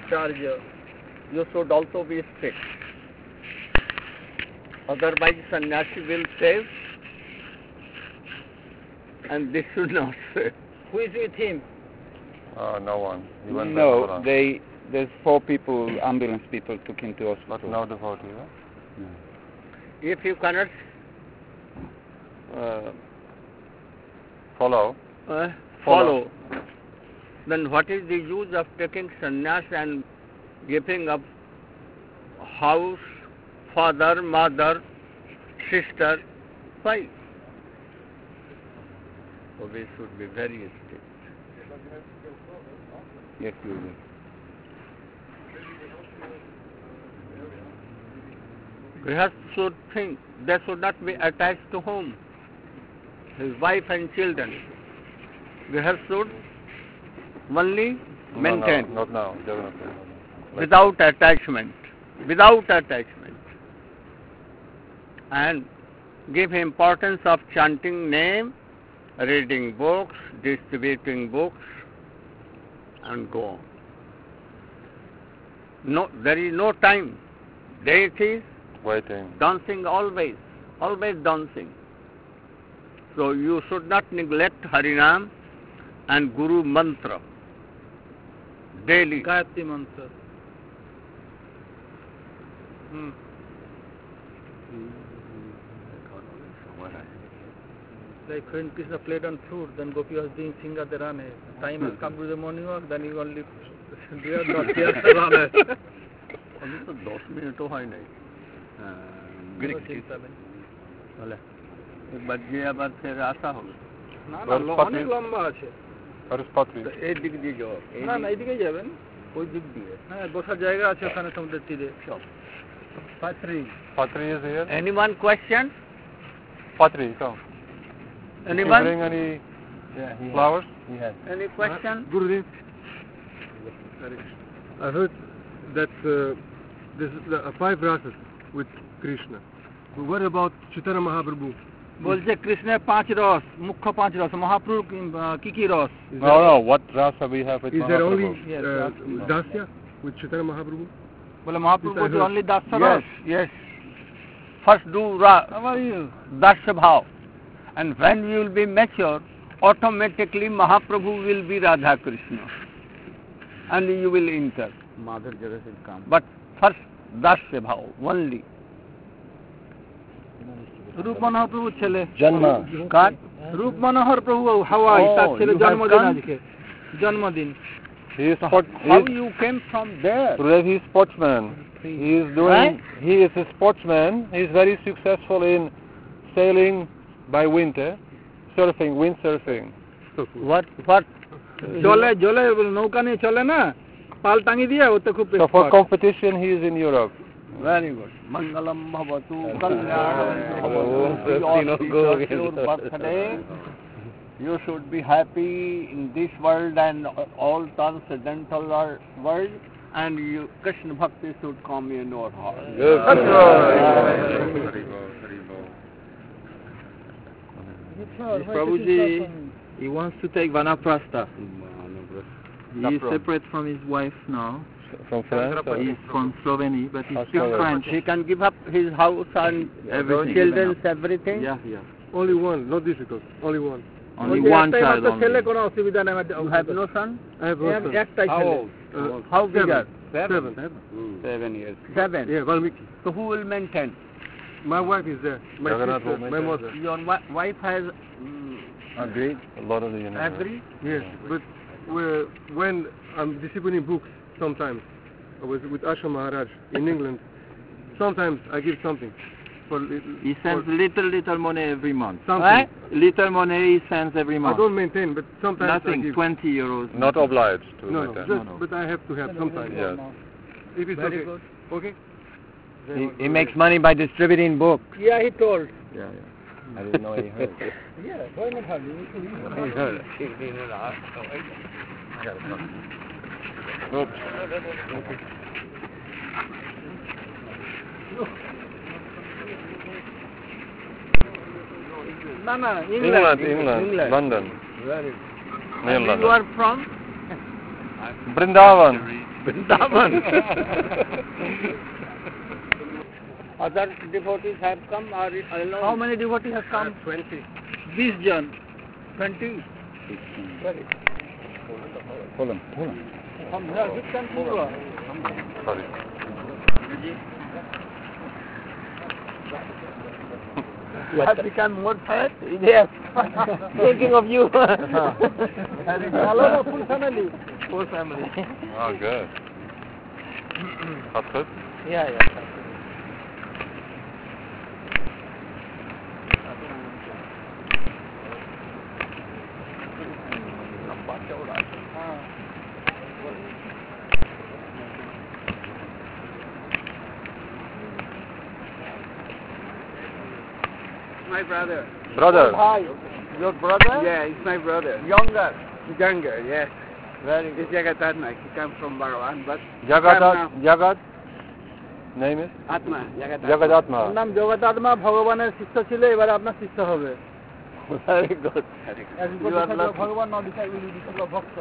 Acharya, you should also be strict. Otherwise, sannyasi will save, and this should not save. Who is with him? No one. He went by No, ambulance. there's 4 people, ambulance people took him to hospital. But no devotee, huh? No. If you cannot follow, then what is the use of taking sannyas and giving up house, father, mother, sister, wife? So we should be very strict. Yes, you will. Grihast should think they should not be attached to home, his wife and children. Grihast should only maintain. No, not now. Definitely. Without attachment. And give importance of chanting name, reading books, distributing books, and go on. No, there is no time. Deities, Waiting. dancing always dancing. So you should not neglect Harinam and Guru Mantra daily. Gayatri Mantra. Like when Krishna played on flute, then Gopi was doing Singadarane. Time has come to the morning walk, then you only do not hear Rane. अभी तो 10 minute तो है नहीं Greek बोले एक बार যে আবার ফের আসা হবে না অনেক লম্বা আছে Where is Patri? এই দিক দিয়ে যাও না এইদিকে যাবেন ওই দিক দিয়ে হ্যাঁ বসার জায়গা আছে ওখানে সমুদ্রের তীরে সব Patri. Patri is here. Anyone question? Patri, come. Anyone? Did you bring any Yeah, flowers? he has. Any question? Gurudev, I heard that there's 5 rasas with Krishna. But what about Chaitanya Mahaprabhu? বলছে কৃষ্ণের 5 রস মুখ্য 5 রস মহাপ্রভু কি রস No, what rasa we have with Is there only Mahaprabhu? Dasya with Chaitanya Mahaprabhu? বলে মহাপ্রভু বলছে only দাস্য Yes, রস yes. First do Dasya Bhav. And when you will be mature, automatically Mahaprabhu will be Radha Krishna. And you will enter. Mother Jara will come. But first Dasya Bhav, only. রূপ মনোহর প্রভুর ছেলে Janma. God? রূপ মনোহর প্রভু হাওয়াই তার ছেলে you have জন্মদিন come? আজকে জন্মদিন He is How you came from there? Gurudev, he is sportsman. He is doing. He is a sportsman. He is very successful in sailing by winter, surfing, windsurfing. What? জলে জলে নৌকা নিয়ে চলে না পাল টাঙি দিয়ে ওতে খুব So for competition, he is in Europe. Very good. Mangalam bhavatu kalyanam your birthday. You should be happy in this world and all transcendental world, and you, Krishna Bhakti should come in your heart. Prabhuji, he wants to take Vanaprastha. He is separate from his wife now. From France? Or? He is from Slovenia, but he speaks French. He can give up his house and Everything. children, everything. Yeah. Only one, not difficult. Only one. Only one child ছেলে only. কোনো অসুবিধা নেই You have no son? I have one son. একটাই How ছেলে old? How big are? 7. 7 years. 7. Yeah, Valmiki. So who will maintain? My wife is there. My Jagannath sister, will my maintain. mother. Your wife has Agreed. A lot of the agree? Yes, but when I'm disciplining books, sometimes I was with Ashram Maharaj in England. Sometimes I give something. He sends little money every month. Something. Little money he sends every I month. don't maintain, but sometimes I Nothing, give. 20 euros. Not obliged to No, maintain. just, but I have to have sometimes. Yes. If it's Very okay. good. Okay? He makes money by distributing books. Yeah, he told. I didn't know he heard. Yeah, why not have you? He heard. Oops. No, England. London. Very good. Near And London. you are from? Brindavan. Vrindavan. Other devotees have come or alone? How many devotees have come? 20. 20 jan. 20. Pull him. From here, which country you are? Sorry. You have become more fat? Yes. Thinking of you. Alone or full family? Full family. Oh, good. That's good. Yeah. My brother. Brother. Hi. Your brother? Yeah, he's my brother. Younger. Younger, yes. Very He's Jagatatma. He comes from Barawan, but Jagat? Name is? Atma. Jagatatma. Jagadatma. নাম জগতাত্মা ভগবানের শিষ্য ছিল এবারে আপনার শিষ্য হবে Very good. You are ভগবান না disciple ভক্ত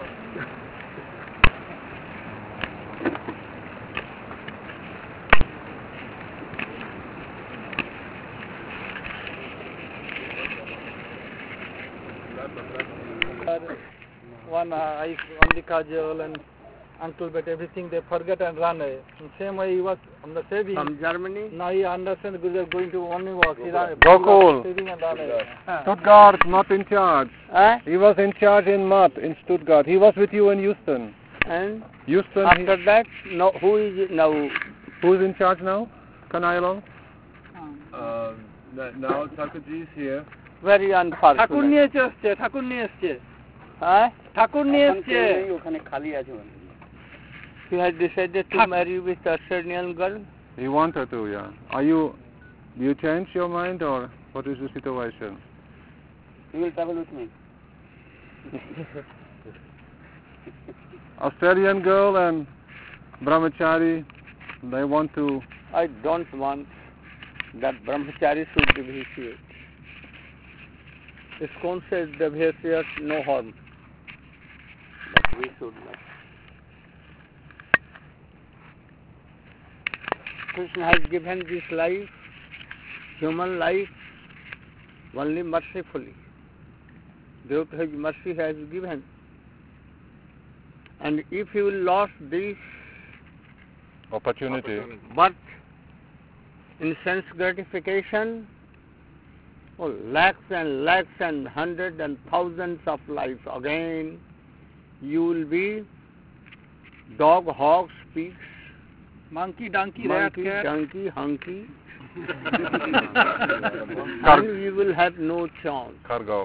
One eye on the kajal and uncle but everything they forget and run away. In same way he was on the saving. From Germany? Now he understands they are going to morning walk. He ran Gokul. saving and run away. Stuttgart, not in charge. Eh? He was in charge in Matt, in Stuttgart. He was with you in Houston. And Houston, after that, no, who is it now? who's in charge now? Kanailon? Now Thakurji is here. Very Thakur unfortunate. নিয়ে এসছে ঠাকুর নিয়ে এসছে Huh? ঠাকুর নিয়ে এসছে He has decided to marry with a Serbian girl. He wanted to, yeah. Do you change your mind or what is the situation? You will travel with me. Australian girl and brahmachari, they want to... I don't want that brahmachari should be vitiated. ISKCON says the vitiate no harm. But we should not. Krishna has given this life, human life, only mercifully. Due to his mercy has given. And if he will lose this Opportunity. birth in sense gratification, lakhs and hundreds and thousands of lives again, you will be dog, hogs, pigs, monkey, donkey, rat, monkey, cat. donkey, hunky, and you will have no chance. Cargo.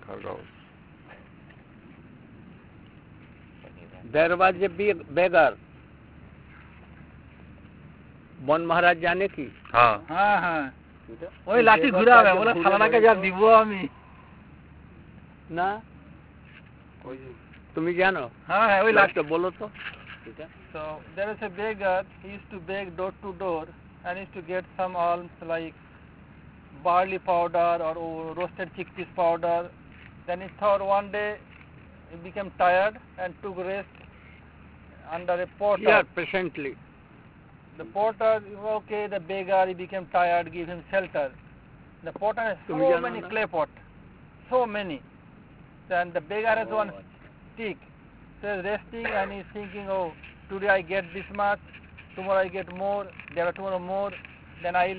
There was a beggar. বন মহারাজ জানে কি? हाँ. হ্যাঁ হ্যাঁ ওই লাঠি ঘুরাবে বলে খালানাকে যা দিব আমি না তুমি জানো? হ্যাঁ হ্যাঁ ওই লাঠি লাঠটা বলো তো। So there is a beggar. He used to beg door to door and used to get some alms like barley powder or roasted chickpeas powder. Then he thought one day he became tired and took rest under a porter. Here presently. The porter, okay, the beggar, he became tired, give him shelter. The porter has so many clay pots, so many. Then the beggar has one stick. So he's resting and he's thinking, oh, today I get this much, tomorrow I get more, there are tomorrow more, then I'll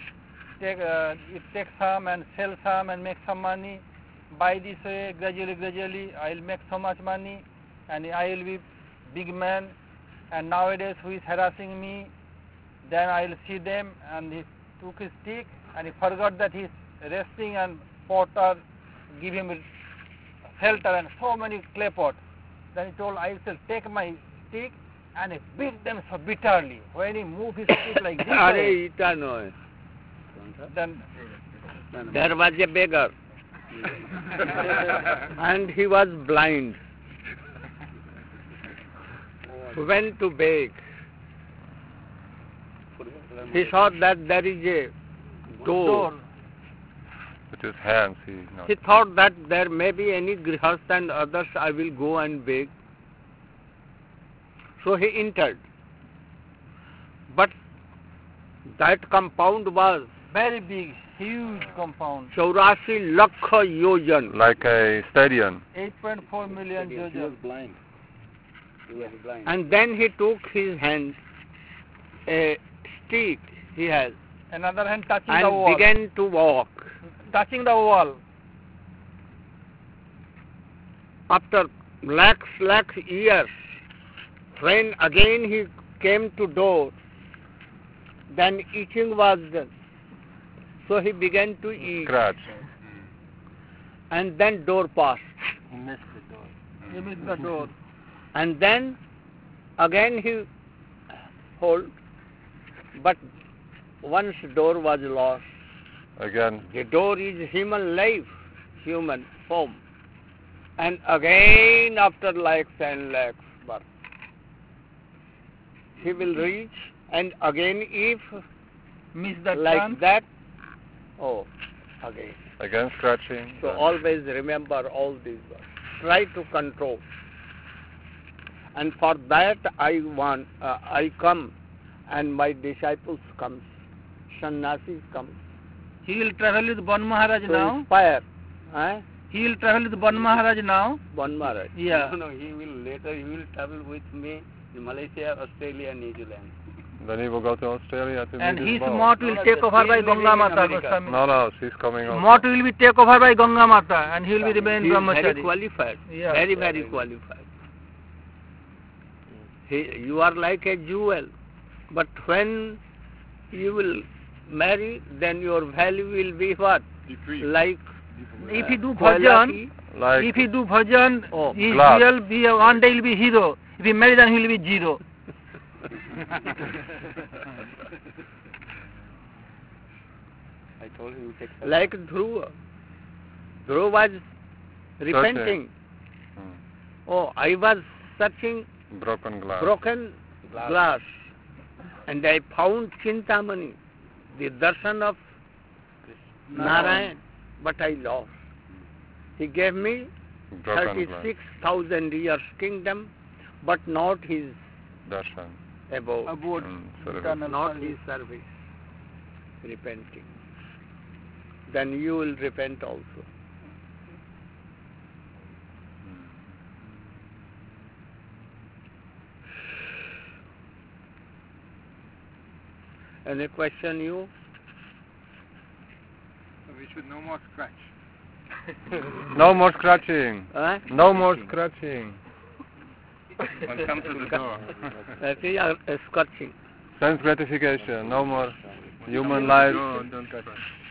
take some and sell some and make some money. By this way, gradually, I'll make so much money and I'll be big man. And nowadays, who is harassing me? Then I'll see them, and he took his stick and he forgot that he's resting and porter give him shelter and so many clay pots. Then he told, I shall take my stick and he beat them so bitterly. When he moved his stick like this, আরে এটা নয়। then There was a beggar and he was blind. Went to beg. He saw that there is a door. With his hands, He thought that there may be any grihastha and others I will go and beg. So he entered. But that compound was very big, huge compound. 84 lakh yojan. Like a stadium. 8.4 million He was yojan. blind. He was blind. And then he took his hand, a stick he has, Another hand touching the and wall. began to walk. Touching the wall. After lakhs years, when again he came to door, then eating was done. So he began to eat, Scratch. and then door passed. He missed the door. He missed the door. And then again he hold, but once door was lost. Again. The door is human life, human form. And again after lakhs and lakhs birth, he will reach, and again if Miss the like chance. that, oh, again. Again scratching. So then- always remember all these words. Try to control. And for that I come, and my disciples comes, sannyasis comes He will travel with Ban Maharaj to now. inspire. He will travel with Ban Maharaj now. Ban Maharaj. Yeah. No, he will travel with me in Malaysia, Australia, New Zealand. Then he will go to Australia to And meet his his boss. mot will No, take no, over he by is living Ganga in Mata America. Goswami. No, she's coming also. Mot will be take over by Ganga Mata, and he will be remain He is very brahmachari. qualified. Yeah. Very qualified. You are like a jewel, but when you will marry, then your value will be what? Like If he do koila bhajan, ki- Like if he do bhajan, Oh, his glass. jewel be one day will be hero. If he marry, then he will be zero. I told him to take like Dhruva. Dhruva was repenting. Hmm. Oh, I was searching broken glass. broken glass, and I found Chintamani, the darshan of Narayan, but I lost. He gave me Broken glass. 36,000 years kingdom, but not his Darshan. abode, Abode. Service. Eternal not service. his service. Repenting. Then you will repent also. Any question you? We should no more scratch. No more scratching. Huh? No more scratching. Come to the door. That is scorching. Sense gratification. No more human life. No, don't touch.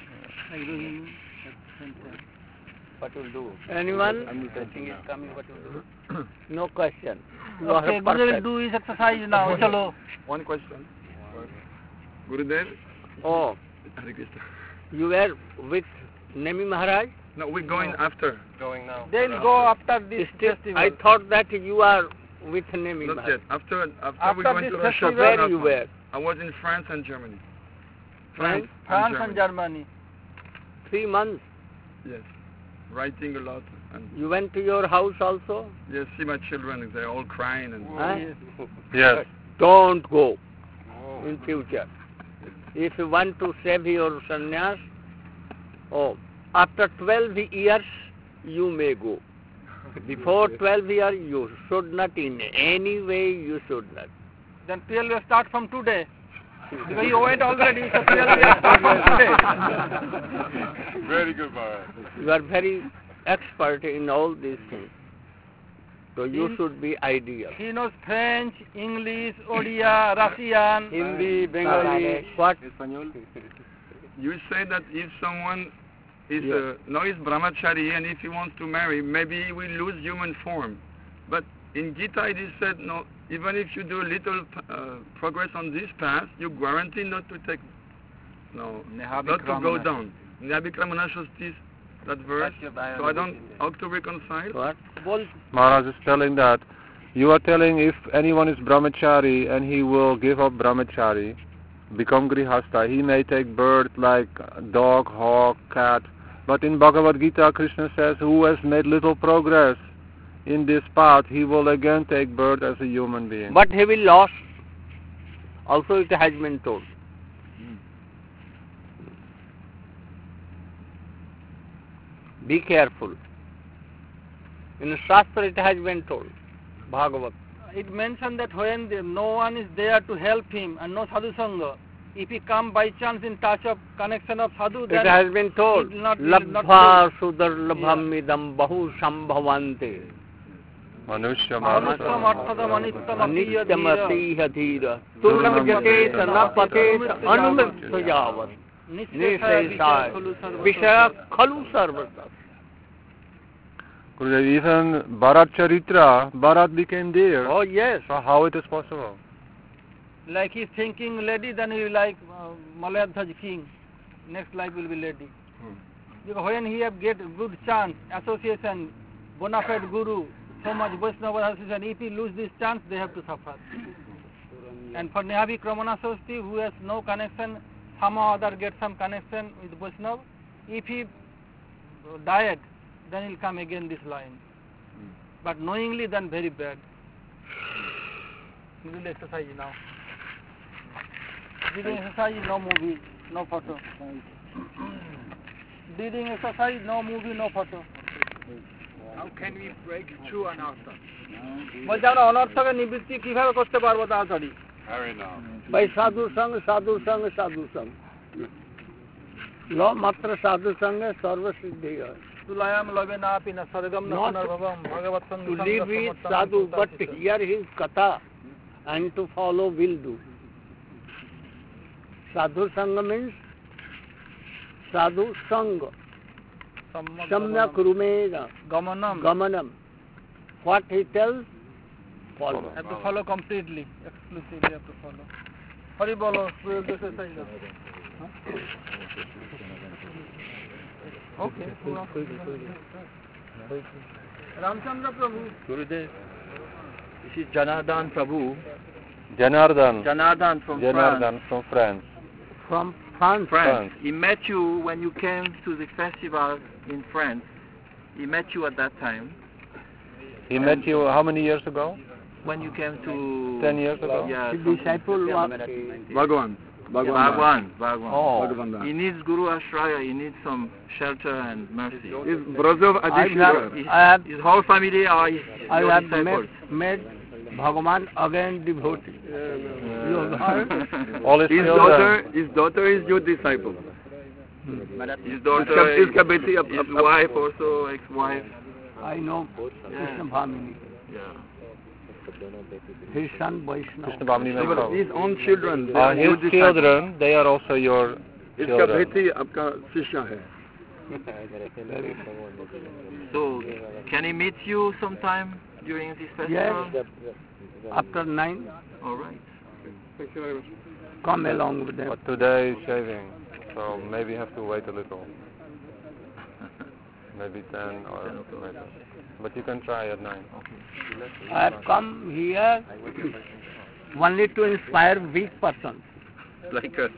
What will do? Anyone? Something is coming, what will do? No question. You Okay, are Guru will perfect. do his exercise now. Chalo. One question. Gurudev, Oh, Hare Krishna. you were with Nemi Maharaj? No, we're going after. Going now. They will go after this Still, festival. I thought that you are with Nemi Not Maharaj. yet. After After we're going this to Russia. festival, but Where not you now. were? I was in France and Germany. France? France and Germany. 3 months. Yes. Writing a lot. And You went to your house also? yes, see my children, they're all crying. And Huh? Yes. Don't go in future. If you want to save your sannyas, after 12 years you may go. Before 12 years you should not, in any way you should not. Then 12 will start from today. Because you went already, so 12 will start from today. Very good, Maharaj. You are very expert in all these things. So you In- should be ideal. He knows French, English, Odia, Russian. Hindi, Bengali, What? Espanol. you say that if someone is Yes. now is brahmachari and if he wants to marry, maybe he will lose human form. But in Gita it is said, no, even if you do a little progress on this path, you guarantee not to take, not to go down. Nabhikramana Shastis, that verse. So I don't, how to reconcile? What? Bol. Maharaj is telling that you are telling if anyone is brahmachari and he will give up brahmachari, become grihastha, he may take birth like dog, hawk, cat. But in Bhagavad Gita, Krishna says, who has made little progress in this path, he will again take birth as a human being. But he will lose. Also it has been told. Be careful. In Shastra it has been told. Bhagavat. It mentioned that when no one is there to help him and no sadhu sangha, if he come by chance in touch of connection of sadhu, then it has been told. Labha sudarlabham idam bahu sambhavante. Manushya Nityamatiha dhira. Turnam jate sanapate anumrityavat. Nishesha Vishaya khalu sarvata. Even Bharat Charitra, Bharat became there. Oh yes. So how it is possible? Like he's thinking lady, then he will like Malayadhaj king. Next life will be lady. Because when he have get good chance, association, bona fide guru, so much Vaishnava association, if he lose this chance, they have to suffer. And for Nehavi Kramana Sasti, who has no connection, somehow or other get some connection with Vaishnava, if he died, then he'll come again this line. But knowingly, then very bad. We will exercise now. Breathing exercise, no movie, no photo. Breathing exercise, no movie, no photo. How can we break through anartha? বলছে আমরা অনর্থকে নিবৃত্তি কিভাবে করতে পারবো তাড়াতাড়ি? By sadhu sang, sadhu sang, sadhu sang. Lo matra sadhu sang sarva siddhi hai. তুলায়াম লবে না পিনা সর্গম না পুনর্ভবম ভগবত সঙ্গ To live with sadhu, but to hear his katha and to follow will do. Sadhu sangha means sadhu sangha. Samyak rumena gamanam. What he tells, follow. Have to follow completely, exclusively have to follow. Hari bolo, we will do exercise. Okay. Ramchandra Prabhu. Gurudev, this is Janardhan Prabhu. Janardhan From France. From France. He met you when you came to the festival in France. He met you at that time. He met you how many years ago? When you came to 10 years ago? Yeah, The disciple was Bhagwan. Bhagwan. Oh. He needs Guru Ashraya, he needs some shelter and mercy. His brother of Adishwara. His whole family are his I your have disciples. met Bhagavan again devotee. You have heard? All his children. His daughter is your disciple. His daughter, his wife also, ex-wife. I know Krishna Bhamini. Yeah. His son Vaishnava. Krishna Bhamini Vaishnava. His own children. His children, they are also your इसका children. बेटी आपका शिष्य है. So, can he meet you sometime during this festival? Yes. After 9, All right. come along with them. But today is shaving, so maybe have to wait a little. Maybe 10 or later. But you can try at 9. I have come here only to inspire weak persons. Like us.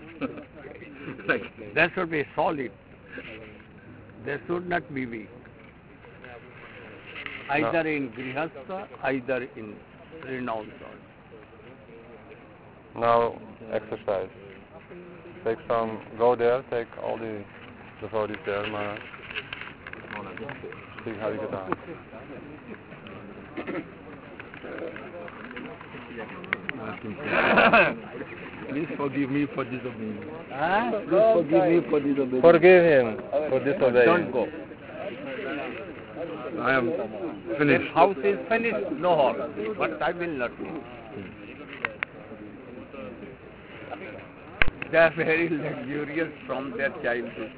They should be solid. They should not be weak. Either in grihastha, either in renounced. Now exercise. Take some, go there, take all the devotees there, Maharaj. See how you get on. Please forgive me for disobeying. Please forgive me for disobeying. Forgive him for disobeying. Don't go. I am finished. House is finished, no harm. But I will not go. They are very luxurious from their childhood.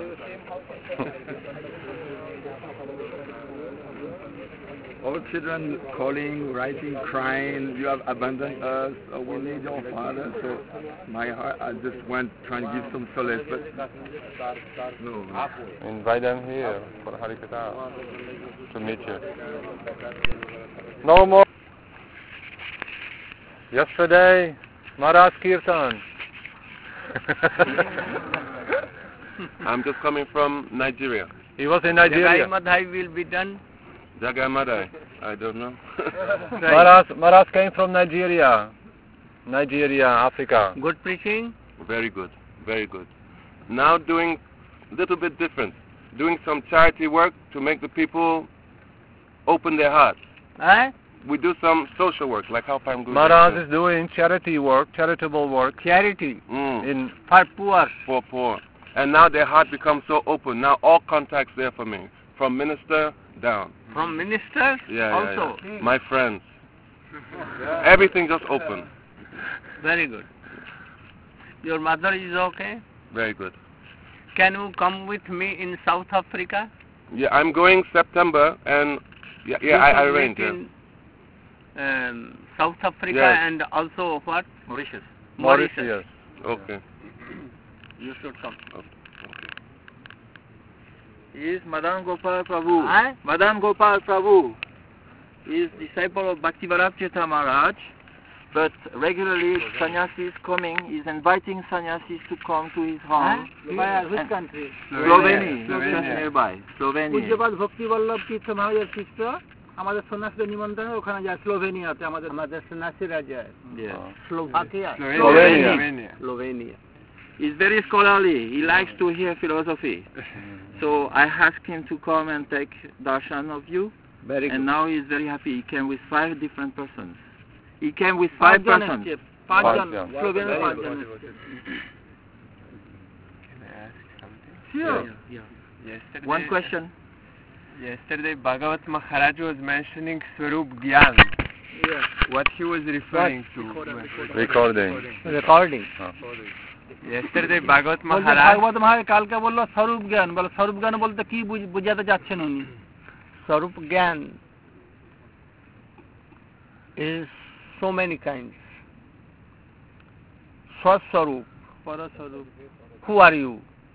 All children calling, writing, crying, you have abandoned us, we need your father. So my heart, I just went trying to give some solace, but no. Invite them here for Harikatha to meet you. No more. Yesterday, Maharaj Kirtan. I'm just coming from Nigeria. He was in Nigeria. Jagai Madhai will be done Jagamadai. I don't know. Maharaj came from Nigeria, Africa. Good preaching? Very good, very good. Now doing a little bit different. Doing some charity work to make the people open their hearts. Eh? We do some social work, like how Prime Guru Maharaj is doing charitable work Charity in for poor. for poor. And now their heart becomes so open. Now all contacts there for me, from minister down. From ministers also. Yeah. My friends. Everything just open. Very good. Your mother is okay? Very good. Can you come with me in South Africa? Yeah, I'm going September, and I arranged. In South Africa Yes. and also what? Mauritius. Mauritius. Okay. You should come. He is Madan Gopal Prabhu. Eh? Madan Gopal Prabhu is disciple of Bhaktivedanta Tirtha Maharaj, but regularly sannyasis coming, is inviting sannyasis to come to his home. Which country? Slovenia, just nearby. Slovenia. পূজ্যপাদ ভক্তি বল্লভ তীর্থ মহারাজের শিষ্য আমাদের সন্ন্যাসীদের নিমন্ত্রণে ওখানে যায় স্লোভেনিয়াতে আমাদের সন্ন্যাসীরা যায় Yeah. Slovakia. Slovenia. He's very scholarly. He likes to hear philosophy. So I asked him to come and take darshan of you. Very And good. now he is very happy. He came with 5 different persons. He came with 5 persons. পাঁচজন পাঁচজন। স্লোভেনিয়ার পাঁচজন Yeah. Yesterday, One question. Yesterday, Bhagavat Maharaj was mentioning Swarup Gyan. What he was referring to. Recording. Yesterday, Bhagavat বলছে Maharaj. ভাগবত মহারাজ কালকে বললো স্বরূপ জ্ঞান বলে স্বরূপ জ্ঞান বলতে কি বুঝাতে যাচ্ছেন উনি Swarup Gyan is so many kinds. Swaswarup, পরস্বরূপ who are you?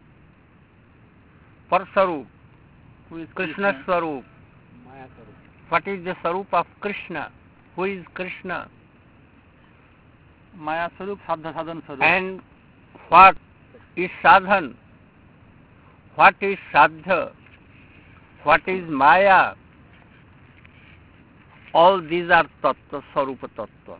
Paraswarup, who is Krishna Swarup. What is the Swarup of Krishna? Who is Krishna? মায়া স্বরূপ সাধ্য সাধন স্বরূপ And what is sadhan? What is sadha? What is maya? All these are tattva, sarupa tattva.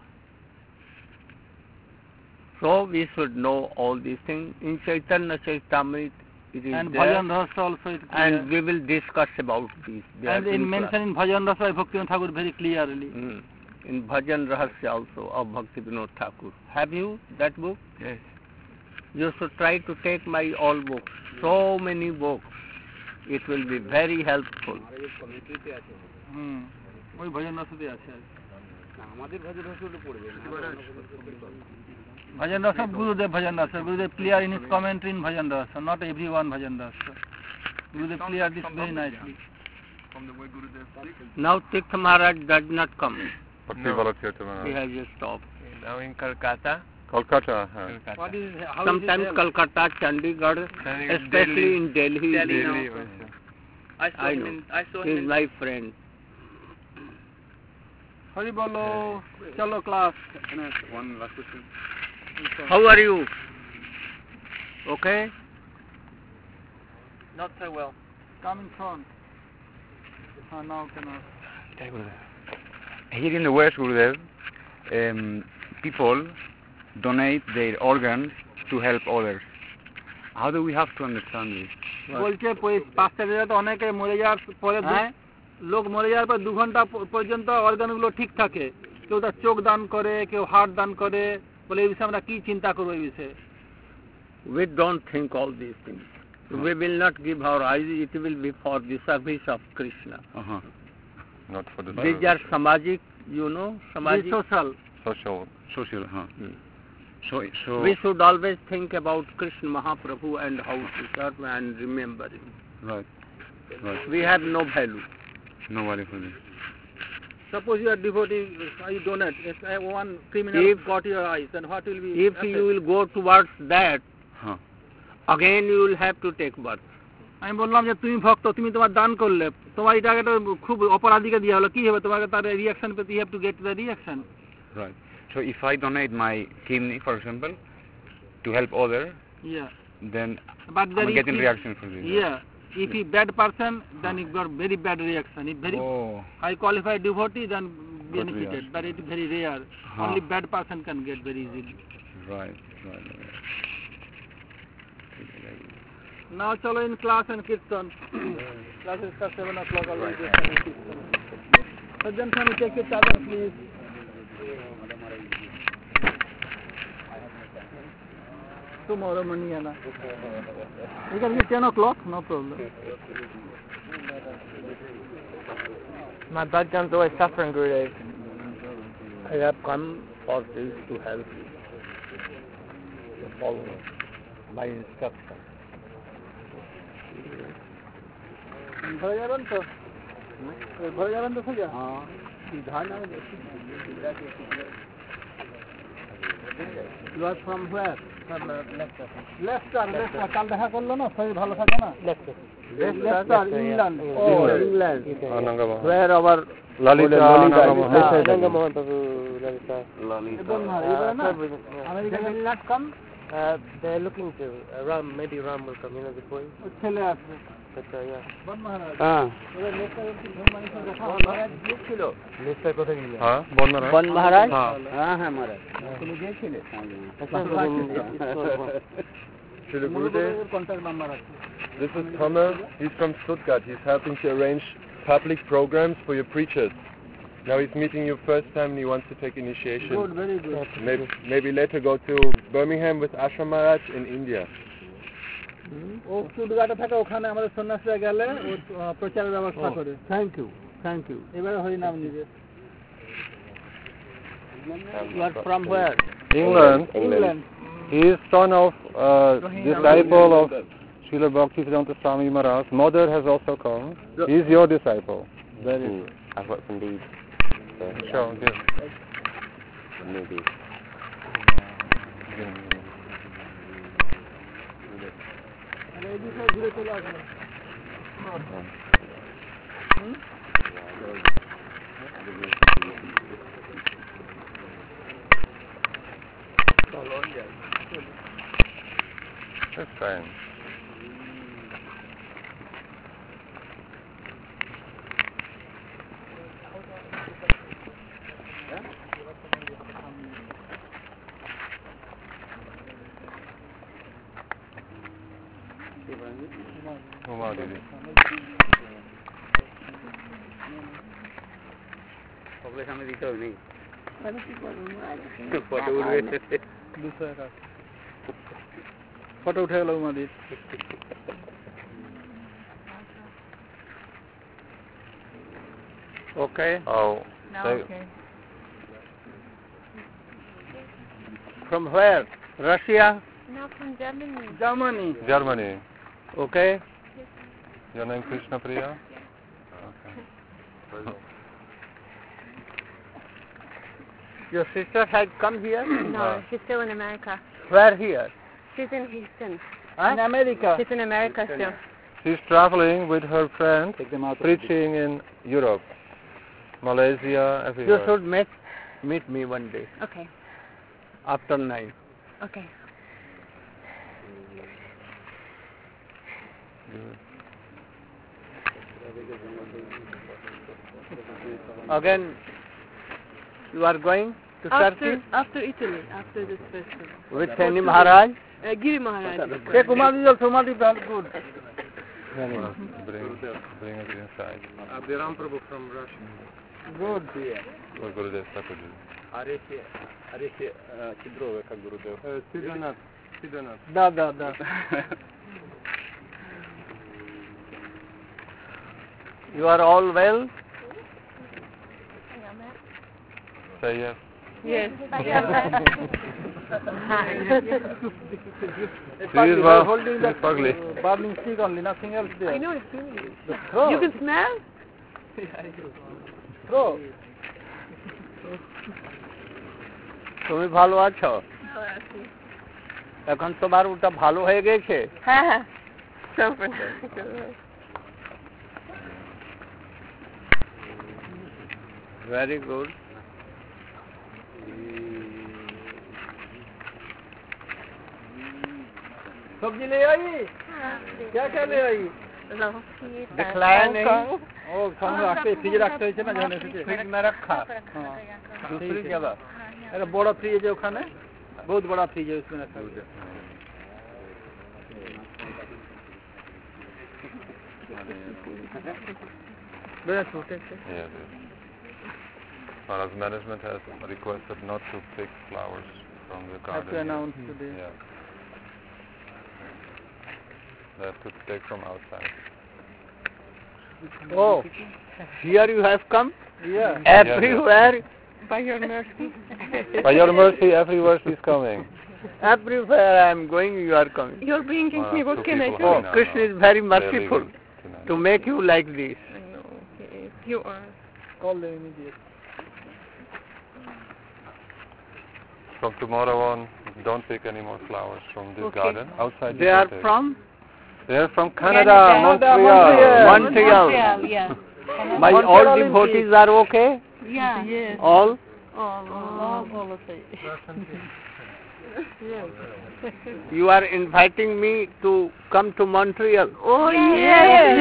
So we should know all these things. In Chaitanya Charitamrita it is and there, bhajan rahasya also it and clear. we will discuss about this. They are And in in class. mentioning bhajan rahasya Bhaktivinoda Thakur very clearly. In Bhajan Rahasya also of Bhakti Vinod Thakur. Have you that book? Yes. You should try to take my all books. So many books. It will be very helpful. ওই ভজন রসতে আছে ভজন রস গুরুদেব ভজন রস গুরুদেব clear in his commentary in bhajan rasa, not everyone bhajan rasa. Gurudev clear this very nicely. Now Tirtha Maharaj does not come. Bhaktivedanta Tirtha He Maharaj. has stopped. Now in Kolkata. Kolkata. Kolkata. What is how Sometimes is it Calcutta, Chandigarh, especially in Delhi. Delhi also. I know. He is my friend. Hari বলো চলো class One last question. How are you? Okay? Not so well. come in front now cannot Here in the West, Gurudev, people donate their organs to help others. How do we have to understand this? বলছে পাশ্চাত্যে অনেকে মরে যাওয়ার পরে লোক মরে যাওয়ার পর 2 ঘন্টা পর্যন্ত অর্গানগুলো ঠিক থাকে কেউ তার চোখ দান করে কেউ হার্ট দান করে বলে এই বিষয়ে আমরা কি চিন্তা করব এই বিষয়ে We don't think all these things. We will not give our eyes. It will be for the service of Krishna. Not for the These are samajik, you know, samajik. social social. So We should always think about Krishna Mahaprabhu and how to serve and remember him. right. We have no value. No value for this. suppose you are devotee you donate if one criminal got your eyes then what will be If you will go towards that, Huh. again you will have to take birth. আমি বললাম যে তুমি ভক্ত তুমি তোমার দান করলে তোমার এটা একটা খুব অপরাধীকে দেওয়া হলো কি হবে তোমাকে তার রিঅ্যাকশন পেতে you have to get the reaction Right. So if I donate my kidney, for example, to help others, yeah then but I'm there is getting reaction for this. yeah If he bad person, then he got very bad reaction. If very high qualified devotee, then benefited. But it is very rare. Only bad person can get very easily. Right. Now chalo in class and kirtan. Classes start 7 o'clock already. Sajjan Swami, take your chadar please. Tomorrow Maniana. You can be 10 o'clock, no problem. My bhajans always suffering, Gurudev. I have come for this to help you. To follow my instruction. ঘরে যাবেন তো? ঘরে যাবেন তো সোজা? हाँ, सीधा ना You are from where? Leicester কাল দেখা করলো না, শরীর ভালো থাকে না? Leicester England. England. Anangama. Where our Lalita, Anangamohan Prabhu, Lalita. America will not come? They're looking to. Maybe Ram will come, the boy. ছেলে আসবে। But yeah. বন মহারাজ। हाँ, এবার লেস্টারের কি ধর্ম মানুষের দেখা হলো? Lista কোথায় গেল? हाँ, Bon Maharaj. बन महाराज? हाँ. हाँ, महाराज। তুমি গিয়েছিলে? Srila Gurudev, কন্টাক্ট নাম্বার আছে। this is Thomas. He's from Stuttgart. He's helping to arrange public programs for your preachers. Now he's meeting you first time and he wants to take initiation. Good, very good. Maybe later go to Birmingham with Ashram Maharaj in India. ও স্টুটগার্টে থাকে, ওখানে আমাদের সন্ন্যাসীরা গেলে ও প্রচারের ব্যবস্থা করে। Thank you. এবারে হরি নাম নিবে। You are from where? England. He is son of disciple of Srila Bhaktivedanta Swami Maharaj. Mother has also come. He is your disciple. Very good. I've got some deeds. Sure, give. Maybe. ঘুরে চলে আসবে। That's fine. Huma Didi. সকলের সামনে দিতে হবে নেই photo উঠবে photo উঠে গেল উমাদির। Okay. Oh. Okay. From where? Russia? No, from Germany. Germany. Germany. Okay. Your name Krishna Priya? Okay. Your sister had come here? No, she's still in America. Where here? She's in Houston. In America. She's in America still. She's traveling with her friend, preaching in Europe, Malaysia, You everywhere. should meet me one day Okay. after 9. Okay. Again, you are going to Turkey After Italy, after this festival. with Sani Maharaj? Giri Maharaj. Take Umadi or Somadi, that's good. Bring it inside. Abhiram Prabhu from Russia. Good. For Gurudev Thakurji. Chidrove ka Gurudev. Siddhanath. Da. You are all well? Say yes. Yes. She is well. She's ugly. Burning stick only, nothing else there. I know it's feeling. Throw. You can smell? Throw. তুমি ভালো আছো? এখন তোমার ওটা ভালো হয়ে গেছে? হ্যাঁ। Very good. सब्जी ले आई? क्या ले आई? दिखलाया नहीं ও সঙ্গে রাখতে ফ্রিজে রাখতে হয়েছে না যখন এসেছে फ्रिज में रखा दूसरी जगह একটা বড় ফ্রিজ আছে ওখানে बहुत बड़ा फ्रिज है उसमें रखा हुआ Yes, yes. Maharaj management has requested not to pick flowers from the garden. have to announce today. Yeah. They have to take from outside. Oh, here you have come? Yeah. Everywhere? By your mercy. By your mercy, everywhere she's coming. Everywhere I am going, you are coming. You're bringing me, what can I do? Oh, now, Krishna is very merciful to make you like this. No, yes, you are. Call them immediately. From tomorrow on, don't pick any more flowers from this Okay. garden. Outside They you are can take. from They are from Canada, Montreal. Yeah. My all devotees are okay? Yeah. Yes. All? All of it. You are inviting me to come to Montreal. Oh, yes.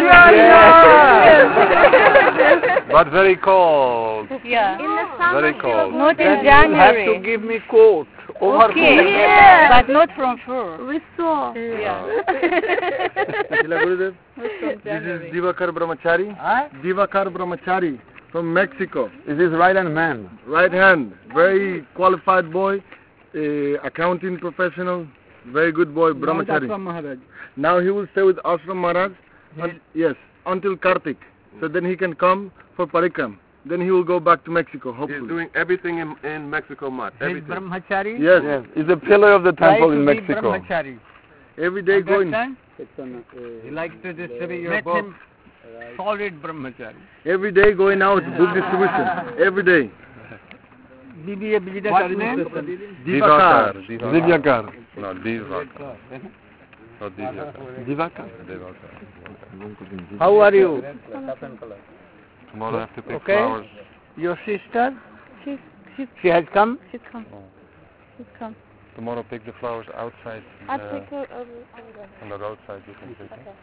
But very cold. Yeah. Very cold. Not in Then you have January. to give me coat. Okay. Overcoat. But not from fur. We saw. Yeah. Srila Gurudev, this is Divakar Brahmachari. Divakar Brahmachari from Mexico. Is his right hand man? Right hand, very qualified boy, accounting professional, very good boy, Brahmachari. Maharaj. Now he will stay with Ashram Maharaj, yes, until Kartik. So then he can come for Parikram. Then he will go back to Mexico, hopefully. He's doing everything in Mexico mud. He's Everything. brahmachari? Yes. He's a pillar of the temple in Try to be Mexico. brahmachari. Every day going. Understand? He likes to distribute your Make book. him solid brahmachari. Every day going out, book distribution. Every day. BBA Business What name? Administration. Divakar. Divyakar. No, Divakar. Not Divakar. Divakar. Divakar. How are you? Tomorrow I have to pick Okay. flowers. Your sister? She has come? She's come. She's come. Tomorrow pick the flowers outside. I'll take her On the roadside you can pick it.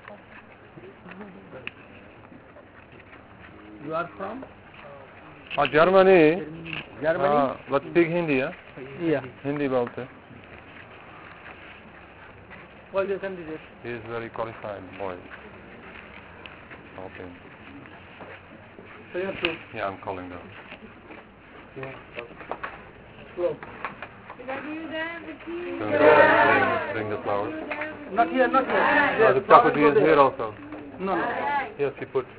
You are from? Oh, Germany. Germany? But speak Hindi, huh? Yeah. Hindi bolte. Call your candidate. He is very qualified boy. Helping. So you have to Yeah, I'm calling them. go. Bring the flowers. Not here, not here. Oh, the property is here also. No. Yes, he put.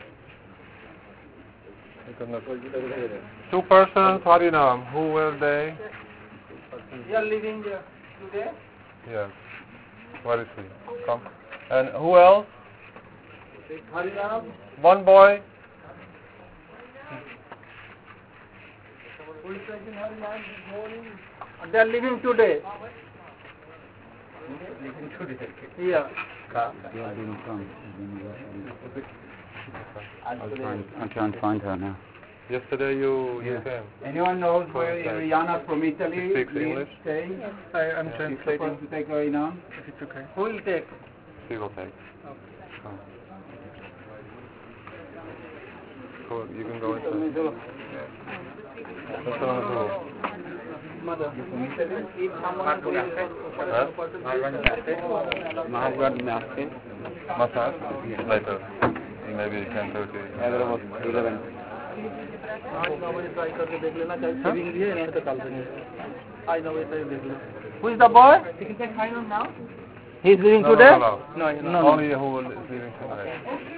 Two persons, how do you know them? Who were they? You are living there today? Yes. Where is he? Come. And who else? Harinam. One boy. Who is taking Harinam this morning? They are living today. Living today? Yeah. I'm trying to find her now. Yesterday you came. Anyone knows where Iriana from Italy She speaks English. staying? I'm She's translating. supposed to take her in. If it's okay. Who will take? She will take. Cool. You can go inside. Let's go on the pool. Mother. Massage? Later. Maybe 10:30. 11. Who is the boy? You can take Harinam now. He's leaving No, today? no. Only who is leaving tonight.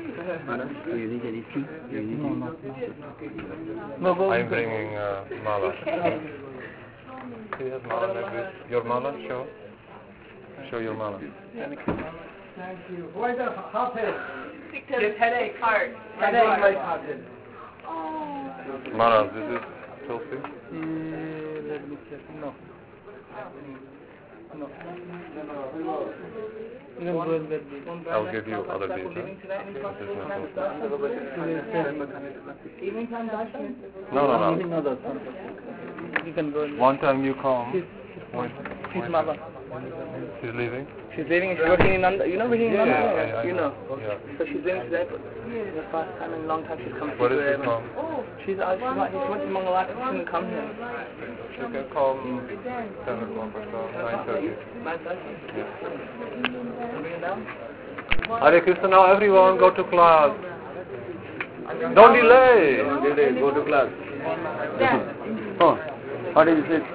No, go. I'm bringing mala. Do you have mala maybe? Your mala? Show. Show your mala. Thank you. Why the half head? Because headache, heart. Headache like half head. Mala, this is Tulsi? Let me check. No. No. You can go in bed. I'll give you other days. This is not Tulsi. No. You can go in. One time you come. His mother. She's leaving? She's leaving and she's working in Nanda. You know working in Nanda? I You know. know. Yeah. So she's leaving today, but the first time in a long time she's come to Where is she from? She's like, she went to Mangalore, she couldn't come here. She can come 10 o'clock or so, 9:30. 9:30? Hare Krishna, now everyone go to class. Don't delay. Go to class. Oh, what is it?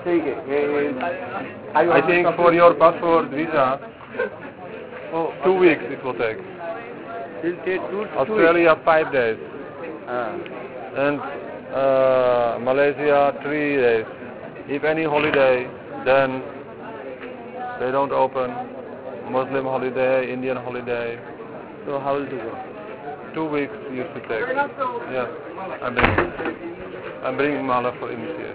I think for your passport visa, 2 weeks it will take. It'll take 2 Australia 5 days. Ah. And Malaysia 3 days. If any holiday, then they don't open. Muslim holiday, Indian holiday. So how will you go? 2 weeks used to take. Yeah, I'm bringing Mala for initiation.